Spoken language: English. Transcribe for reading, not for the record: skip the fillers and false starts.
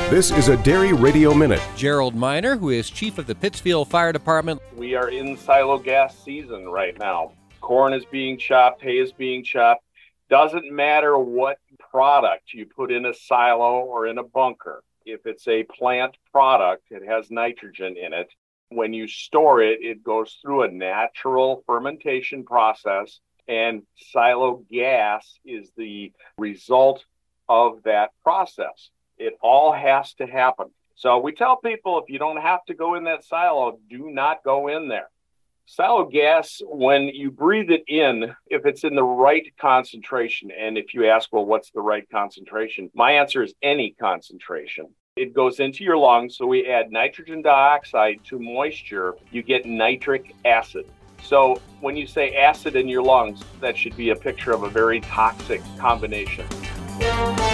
This is a Dairy Radio Minute. Gerald Miner, who is chief of the Pittsfield Fire Department. We are in silo gas season right now. Corn is being chopped, hay is being chopped. Doesn't matter what product you put in a silo or in a bunker. If it's a plant product, it has nitrogen in it. When you store it, it goes through a natural fermentation process, and silo gas is the result of that process. It all has to happen. So we tell people, if you don't have to go in that silo, do not go in there. Silo gas, when you breathe it in, if it's in the right concentration, and if you ask, well, what's the right concentration? My answer is any concentration. It goes into your lungs, so we add nitrogen dioxide to moisture, you get nitric acid. So when you say acid in your lungs, that should be a picture of a very toxic combination.